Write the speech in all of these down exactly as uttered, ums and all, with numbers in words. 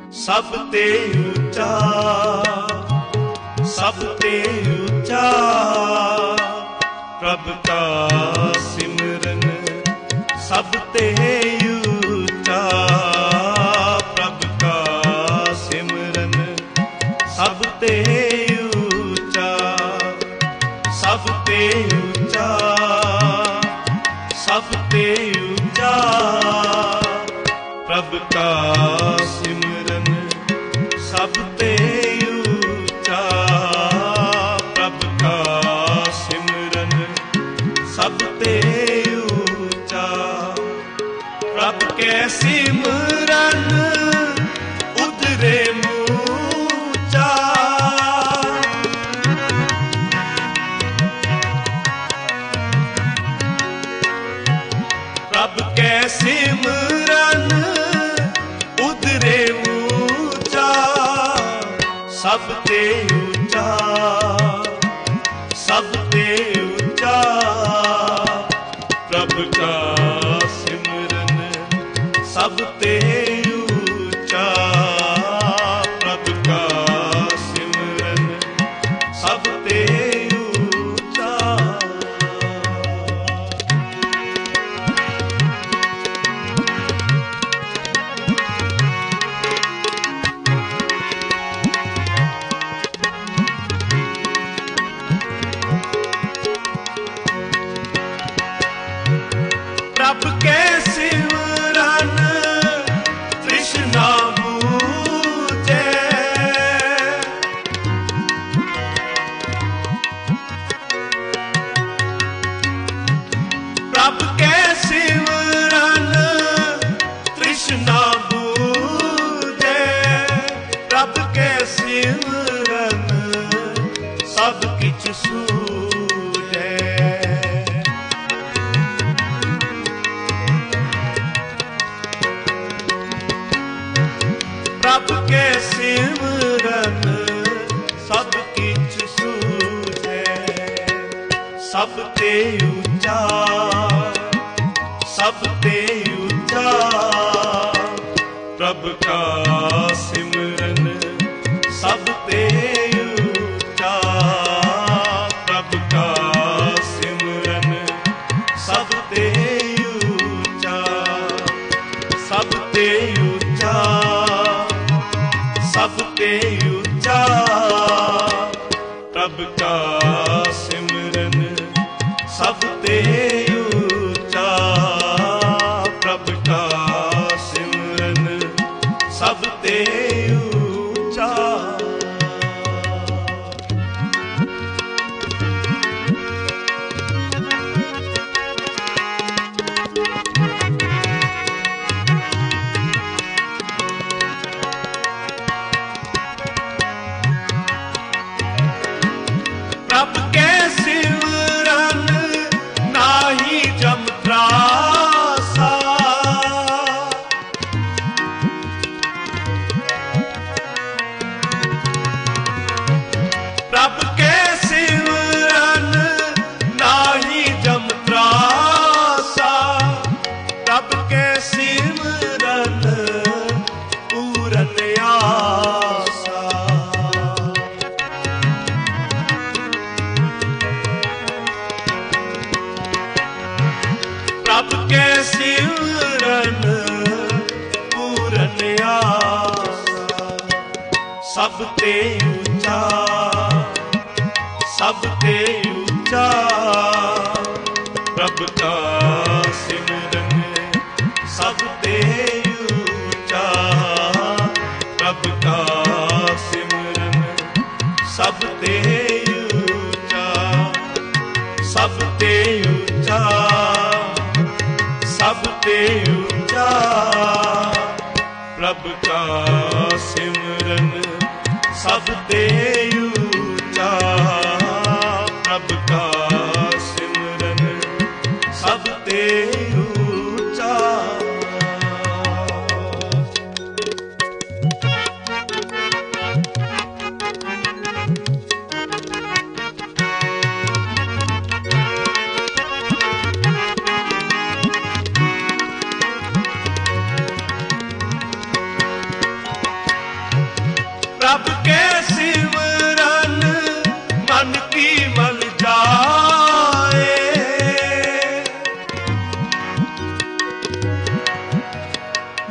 सब ते ऊंचा, सब ते ऊंचा प्रभु का सिमरन। सब ते ऊंचा प्रभु का सिमरन। सब ते ऊंचा, सब ते ऊंचा, सब ते ऊंचा प्रभु का सिमरन। सब ते ऊंचा प्रभु का सिमरन। सब ते ऊंचा प्रभु के सिमरन उतरे ऊंचा। प्रभु के सिमरन उतरे ऊंचा। सब ते ऊंचा, सब ते ऊंचा प्रभु का सिमरन। सब ते ऊंचा प्रभु का सिमरन। सब ते ऊंचा। प्रभु के सिमरन तृष्णा बूझे। प्रभु के सिमरन तृष्णा बूझे। प्रभु के सिमरन सब किछ सूझे। प्रभु के सिमरन सब किछ सूझे। सब ते ऊंचा, सब ते ऊंचा प्रभु का सिमरन। सब ते ऊंचा प्रभु का सिमरन। सब ते ऊंचा, सब ते ऊंचा, सब ते ऊंचा प्रभु का सिमरन। सब ते ऊंचा प्रभु का सिमरन। सब ते ऊंचा। प्रभु के सिमरन नाही जमत्रासा। प्रभु के सिमरन नाही जमत्रासा। प्रभु के सिमरन पूरन आसा। प्रभु के सिमरन पूरन आसा। सब ते ऊंचा, सब ते ऊंचा प्रभु का सिमरन। सब ते ऊंचा प्रभु का सिमरन। सब ते ऊंचा, सब ते ऊंचा, सब ते ऊंचा प्रभु का सिमरन। सब ते ऊंचा प्रभु का सिमरन। सब ते ऊंचा।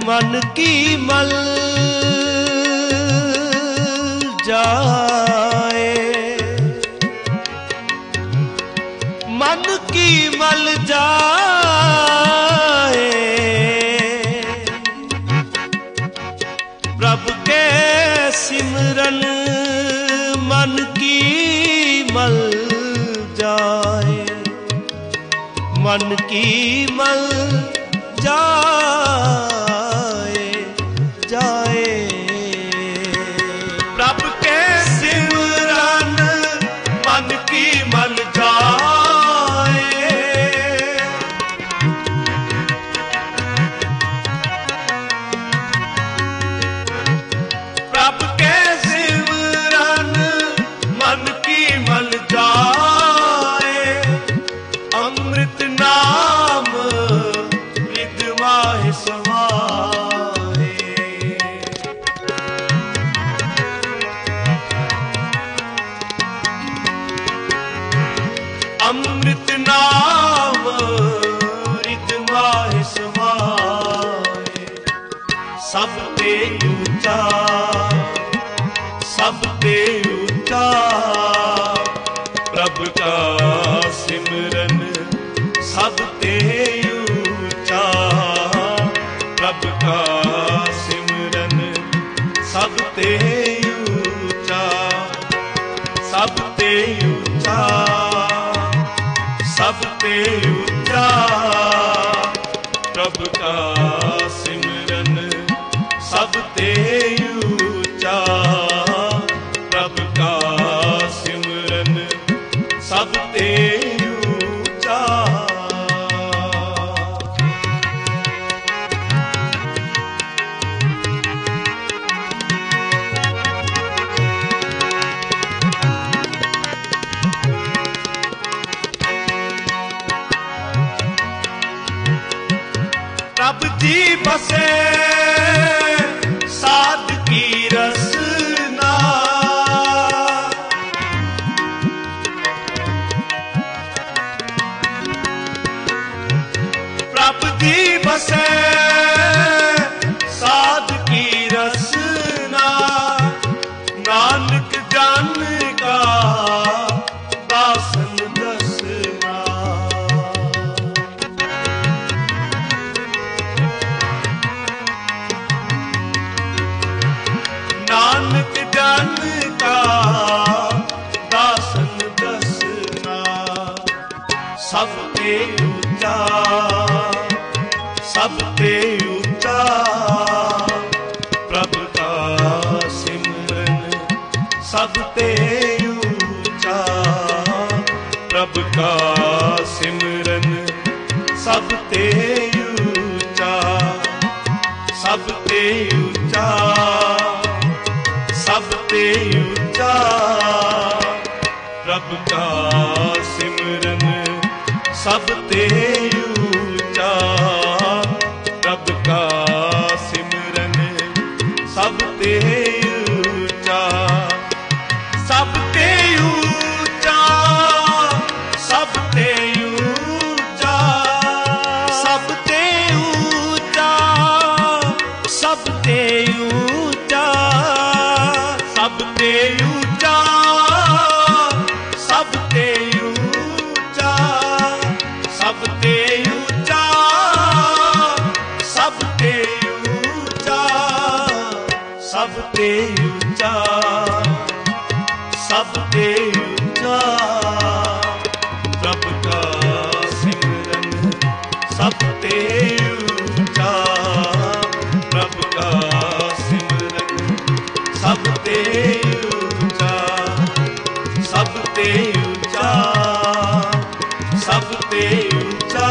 मन की मल जाए, मन की मल जाए, प्रभु के सिमरन मन की मल जाए, मन की मल जाए जाए। प्रभु के सिमरन मन की मल जाए, प्रभु के सिमरन मन की मल जाए। अमृत नाम रिद माहि समाए, अमृत नाम रिद माहि समाए। सब ते ऊंचा, सब ते ऊंचा, प्रभु का सिमरन सब ते ऊंचा, प्रभु का सिमरन सब ते ऊंचा, सब ते ऊंचा, सब ते ऊंचा, प्रभु का सिमरन सब ते ऊंचा, प्रभु का सिमरन सब ते ऊंचा। प्रभु जी बसे साध की रसना, प्रभु जी बसे साध की रसना। नानक जन का दासन दसना, नानक जन का दासन दसना। सब ते ऊंचा, सब ते ऊंचा, प्रभु का सिमरन सब ते ऊंचा, प्रभु का सिमरन सब ते ऊंचा, सब ते ऊंचा, सब ते ऊंचा, प्रभु का सिमरन सब ते ऊंचा, प्रभु का सिमरन सब ते ऊंचा, सब ते ऊंचा, सब ते ऊंचा, सब ते ऊंचा, सब ते ऊंचा, सब ते ऊंचा, सब ते ऊंचा, सब ते ऊंचा, सब ते ऊंचा, सब ते ऊंचा, सब ते ऊंचा, प्रभु का सिमरन सब ते ऊंचा, प्रभु का सिमरन सब ते ऊंचा, सब ते ऊंचा, सब ते ऊंचा,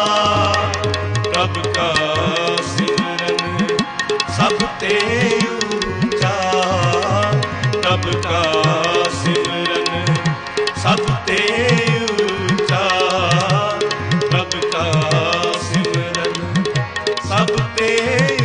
प्रभु का सिमरन सब ते ऊंचा, प्रभु का सिमरन सब ते ऊंचा, प्रभु का सिमरन सब ते